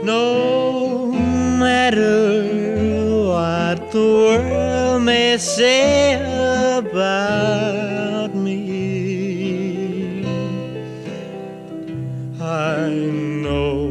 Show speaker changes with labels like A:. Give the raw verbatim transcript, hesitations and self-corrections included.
A: No matter what the world may say about me, I know